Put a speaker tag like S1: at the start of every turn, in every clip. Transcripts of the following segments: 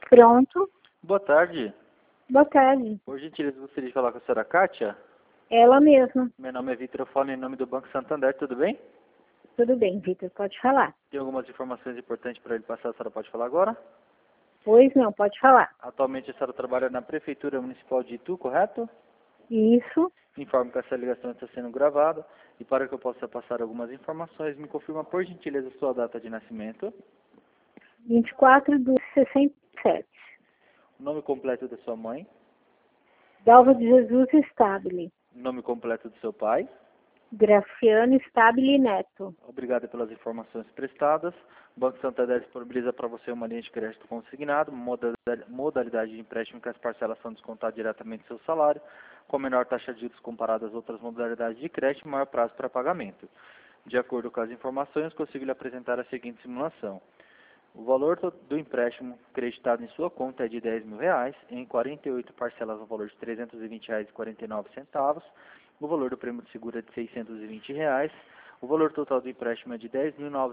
S1: Pronto.
S2: Boa tarde.
S1: Boa tarde.
S2: Por gentileza, gostaria de falar com a senhora Kátia.
S1: Ela mesma.
S2: Meu nome é Vitor, eu falo em nome do Banco Santander, tudo bem?
S1: Tudo bem, Vitor, pode falar.
S2: Tem algumas informações importantes para ele passar, a senhora pode falar agora?
S1: Pois não, pode falar.
S2: Atualmente a senhora trabalha na Prefeitura Municipal de Itu, correto?
S1: Isso.
S2: Informo que essa ligação está sendo gravada e para que eu possa passar algumas informações, me confirma por gentileza sua data de nascimento,
S1: 24/2/67.
S2: o nome completo da sua mãe,
S1: Dalva de Jesus Stabile.
S2: o nome completo do seu pai.
S1: Graciano Stabile Neto.
S2: Obrigado pelas informações prestadas. O Banco Santander disponibiliza para você uma linha de crédito consignado, modalidade de empréstimo que as parcelas são descontadas diretamente do seu salário, com menor taxa de juros comparada às outras modalidades de crédito e maior prazo para pagamento. De acordo com as informações, consigo lhe apresentar a seguinte simulação. O valor do empréstimo creditado em sua conta é de R$ 10.000, em 48 parcelas no valor de R$ 320,49. O valor do prêmio de seguro é de R$ 620. O valor total do empréstimo é de R$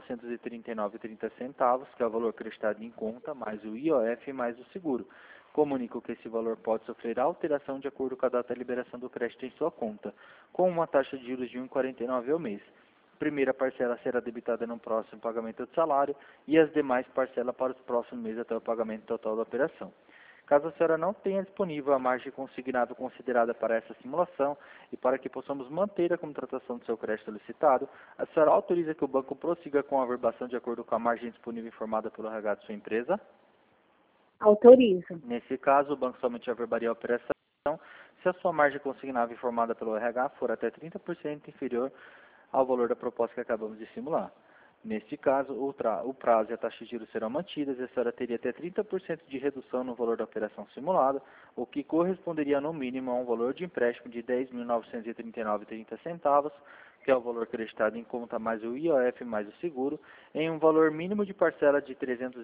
S2: 10.939,30, que é o valor creditado em conta, mais o IOF mais o seguro. Comunico que esse valor pode sofrer alteração de acordo com a data de liberação do crédito em sua conta, com uma taxa de juros de 1,49 ao mês. A primeira parcela será debitada no próximo pagamento do salário e as demais parcelas para os próximos meses até o pagamento total da operação. Caso a senhora não tenha disponível a margem consignada considerada para essa simulação e para que possamos manter a contratação do seu crédito solicitado, a senhora autoriza que o banco prossiga com a averbação de acordo com a margem disponível informada pelo RH de sua empresa?
S1: Autorizo.
S2: Nesse caso, o banco somente averbaria a operação se a sua margem consignável informada pelo RH for até 30% inferior ao valor da proposta que acabamos de simular. Neste caso, o prazo e a taxa de juros serão mantidas e a senhora teria até 30% de redução no valor da operação simulada, o que corresponderia no mínimo a um valor de empréstimo de R$ 10.939,30, que é o valor creditado em conta mais o IOF mais o seguro, em um valor mínimo de parcela de R$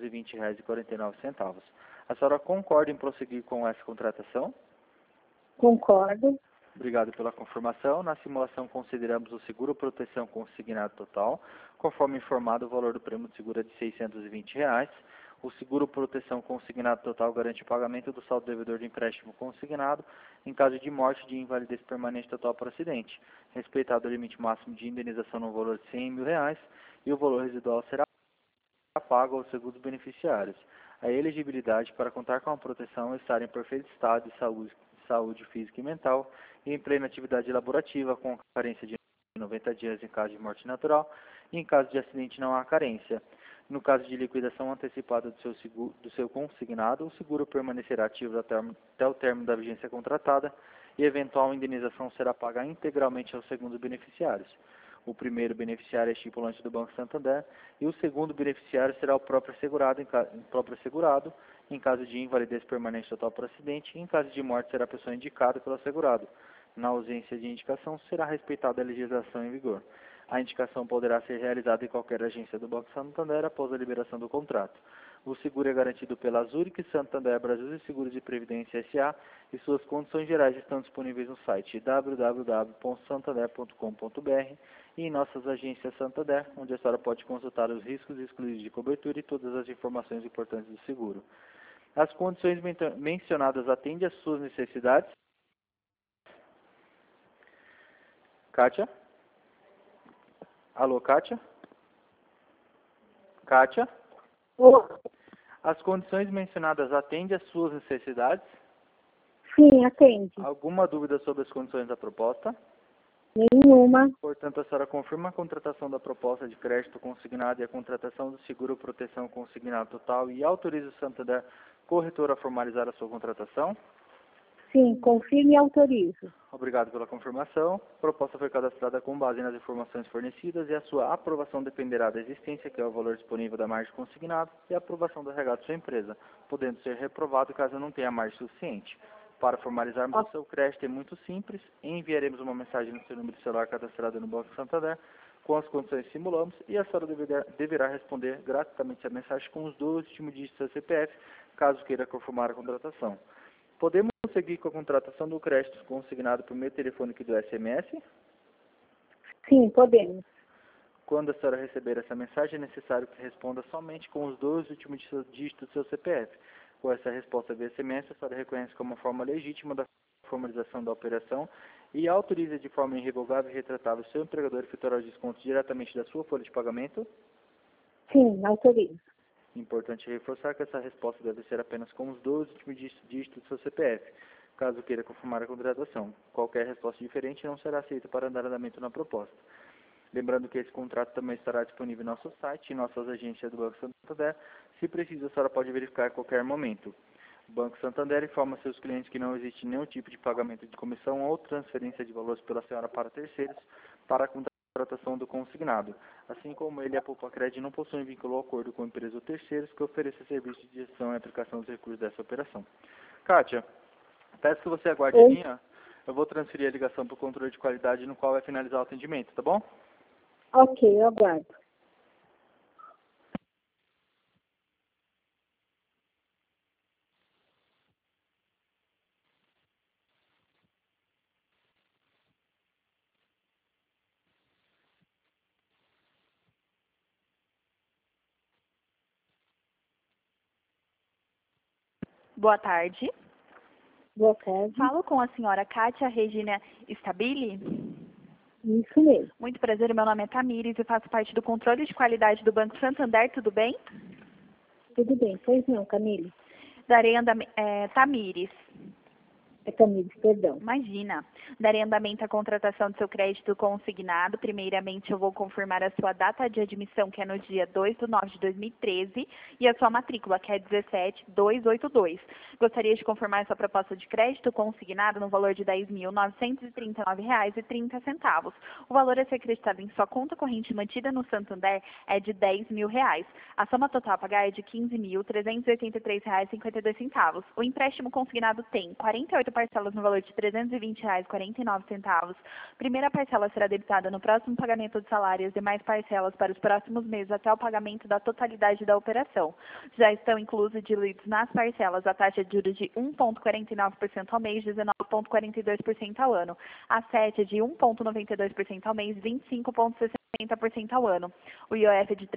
S2: 320,49. A senhora concorda em prosseguir com essa contratação?
S1: Concordo.
S2: Obrigado pela confirmação. Na simulação consideramos o seguro proteção consignado total. Conforme informado, o valor do prêmio de seguro é de R$ 620. O seguro proteção consignado total garante o pagamento do saldo devedor do empréstimo consignado em caso de morte de invalidez permanente total por acidente, respeitado o limite máximo de indenização no valor de R$ 100.000 e o valor residual será pago aos segundos beneficiários. A elegibilidade para contar com a proteção é estar em perfeito estado de saúde física e mental e em plena atividade laborativa, com carência de 90 dias em caso de morte natural, e em caso de acidente não há carência. No caso de liquidação antecipada do seu consignado, o seguro permanecerá ativo até o término da vigência contratada e eventual indenização será paga integralmente aos segundos beneficiários. O primeiro beneficiário é estipulante do Banco Santander e o segundo beneficiário será o próprio segurado, em caso de invalidez permanente total por acidente, e em caso de morte será a pessoa indicada pelo segurado. Na ausência de indicação, será respeitada a legislação em vigor. A indicação poderá ser realizada em qualquer agência do Banco Santander após a liberação do contrato. O seguro é garantido pela Zurich Santander Brasil e Seguros de Previdência S.A. e suas condições gerais estão disponíveis no site www.santander.com.br e em nossas agências Santander, onde a senhora pode consultar os riscos excluídos de cobertura e todas as informações importantes do seguro. As condições mencionadas atendem às suas necessidades? Kátia? Alô, Kátia? Kátia? As condições mencionadas atendem às suas necessidades?
S1: Sim, atende.
S2: Alguma dúvida sobre as condições da proposta?
S1: Nenhuma.
S2: Portanto, a senhora confirma a contratação da proposta de crédito consignado e a contratação do seguro proteção consignado total e autoriza o Santander corretor a formalizar a sua contratação?
S1: Sim, confirme e autorizo.
S2: Obrigado pela confirmação. A proposta foi cadastrada com base nas informações fornecidas e a sua aprovação dependerá da existência, que é o valor disponível da margem consignada, e a aprovação do RH de sua empresa, podendo ser reprovado caso não tenha margem suficiente. Para formalizarmos o seu crédito é muito simples, enviaremos uma mensagem no seu número de celular cadastrado no Banco Santander, com as condições que simulamos, e a senhora deverá responder gratuitamente a mensagem com os 2 últimos dígitos do seu CPF, caso queira confirmar a contratação. Podemos seguir com a contratação do crédito consignado por meio telefônico e do SMS?
S1: Sim, podemos.
S2: Quando a senhora receber essa mensagem, é necessário que responda somente com os 2 últimos dígitos do seu CPF. Com essa resposta via SMS, a senhora reconhece como forma legítima da formalização da operação e autoriza de forma irrevogável e retratável o seu empregador a efetuar os descontos diretamente da sua folha de pagamento?
S1: Sim, autorizo.
S2: Importante reforçar que essa resposta deve ser apenas com os 12 últimos dígitos do seu CPF, caso queira confirmar a contratação. Qualquer resposta diferente não será aceita para dar andamento na proposta. Lembrando que esse contrato também estará disponível em nosso site e em nossas agências do Banco Santander. Se precisa, a senhora pode verificar a qualquer momento. O Banco Santander informa seus clientes que não existe nenhum tipo de pagamento de comissão ou transferência de valores pela senhora para terceiros para a contratação do consignado. Assim como ele, a Poupa-Cred não possui vínculo ou acordo com empresas ou terceiros que ofereça serviço de gestão e aplicação dos recursos dessa operação. Kátia, peço que você aguarde a linha. Eu vou transferir a ligação para o controle de qualidade, no qual vai finalizar o atendimento, tá bom?
S1: Ok, eu aguardo.
S3: Boa tarde.
S1: Boa tarde.
S3: Falo com a senhora Kátia Regina Stabile.
S1: Isso mesmo.
S3: Muito prazer, meu nome é Tamires e faço parte do controle de qualidade do Banco Santander, tudo bem?
S1: Tudo bem. Pois não, Camille.
S3: Tamires.
S1: É Camille, perdão.
S3: Imagina. Darei andamento à contratação do seu crédito consignado. Primeiramente, eu vou confirmar a sua data de admissão, que é no dia 2/9/2013, e a sua matrícula, que é 17282. Gostaria de confirmar sua proposta de crédito consignado no valor de R$ 10.939,30. O valor a ser acreditado em sua conta corrente mantida no Santander é de R$ 10.000. A soma total a pagar é de R$ 15.383,52. O empréstimo consignado tem 48 parcelas no valor de R$ 320,49. Primeira parcela será debitada no próximo pagamento de salário e as demais parcelas para os próximos meses até o pagamento da totalidade da operação. Já estão inclusos diluídos nas parcelas a taxa de juros de 1,49% ao mês, 19,42% ao ano. A 7 de 1,92% ao mês, 25,60% ao ano. O IOF é de R$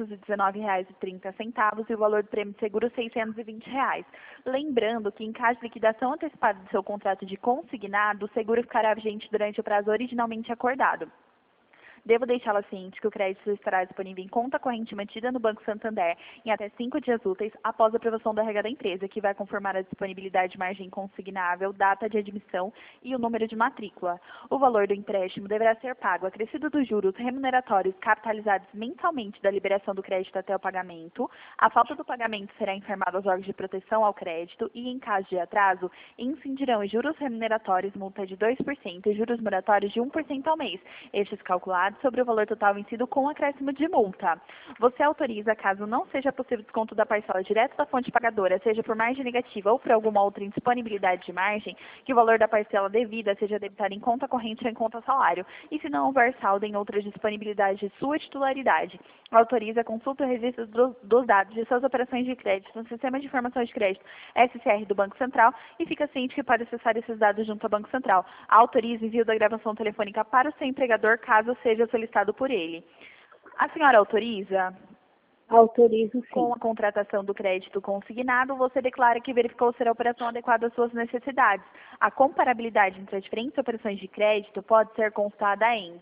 S3: 319,30 e o valor do prêmio de seguro R$ 620. Lembrando que, em caso de liquidação antecipada do seu contrato de consignado, o seguro ficará vigente durante o prazo originalmente acordado. Devo deixá-la ciente que o crédito estará disponível em conta corrente mantida no Banco Santander em até 5 dias úteis após a aprovação da regra da empresa, que vai confirmar a disponibilidade de margem consignável, data de admissão e o número de matrícula. O valor do empréstimo deverá ser pago acrescido dos juros remuneratórios capitalizados mensalmente da liberação do crédito até o pagamento. A falta do pagamento será informada aos órgãos de proteção ao crédito e, em caso de atraso, incidirão os juros remuneratórios, multa de 2% e juros moratórios de 1% ao mês, estes calculados sobre o valor total vencido com acréscimo de multa. Você autoriza, caso não seja possível desconto da parcela direto da fonte pagadora, seja por margem negativa ou por alguma outra indisponibilidade de margem, que o valor da parcela devida seja debitado em conta corrente ou em conta salário, e se não houver saldo em outras disponibilidades de sua titularidade. Autoriza, consulta o registro dos dados de suas operações de crédito no Sistema de Informação de Crédito SCR do Banco Central e fica ciente que pode acessar esses dados junto ao Banco Central. Autoriza envio da gravação telefônica para o seu empregador, caso seja solicitado por ele. A senhora autoriza?
S1: Autorizo, sim.
S3: Com a contratação do crédito consignado, você declara que verificou ser a operação adequada às suas necessidades. A comparabilidade entre as diferentes operações de crédito pode ser constada em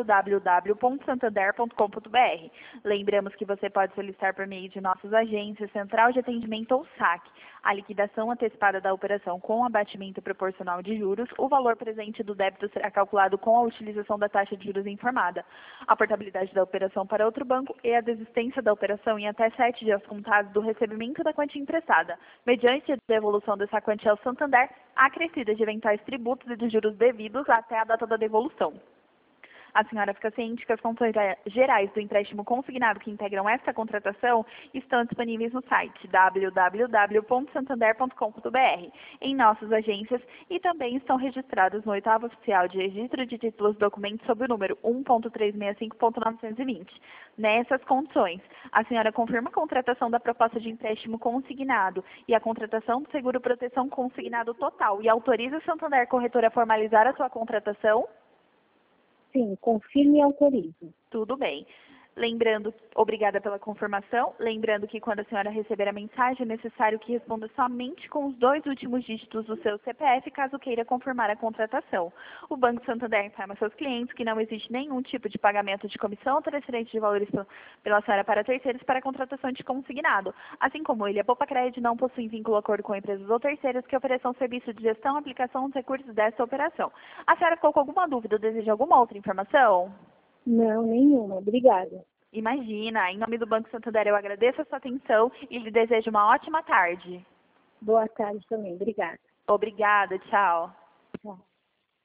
S3: www.santander.com.br. Lembramos que você pode solicitar por meio de nossas agências, central de atendimento ou SAC, a liquidação antecipada da operação com abatimento proporcional de juros. O valor presente do débito será calculado com a utilização da taxa de juros informada, a portabilidade da operação para outro banco e a desistência da operação em até 7 dias contados do recebimento da quantia emprestada, mediante a devolução dessa quantia ao Santander, acrescida de eventuais tributos e de juros devidos até a data da devolução. A senhora fica ciente que as condições gerais do empréstimo consignado que integram esta contratação estão disponíveis no site www.santander.com.br, em nossas agências, e também estão registradas no 8º Oficial de Registro de Títulos e Documentos sob o número 1.365.920. Nessas condições, a senhora confirma a contratação da proposta de empréstimo consignado e a contratação do seguro proteção consignado total e autoriza o Santander Corretora a formalizar a sua contratação?
S1: Sim, confirme e autorizo.
S3: Tudo bem. Lembrando, obrigada pela confirmação. Lembrando que quando a senhora receber a mensagem, é necessário que responda somente com os 2 últimos dígitos do seu CPF, caso queira confirmar a contratação. O Banco Santander informa seus clientes que não existe nenhum tipo de pagamento de comissão ou transferência de valores pela senhora para terceiros para a contratação de consignado. Assim como ele, a Poupa Crédito não possui vínculo ou acordo com empresas ou terceiros que ofereçam serviço de gestão e aplicação dos recursos dessa operação. A senhora ficou com alguma dúvida ou deseja alguma outra informação?
S1: Não, nenhuma. Obrigada.
S3: Imagina, em nome do Banco Santander eu agradeço a sua atenção e lhe desejo uma ótima tarde.
S1: Boa tarde também. Obrigada.
S3: Obrigada, tchau.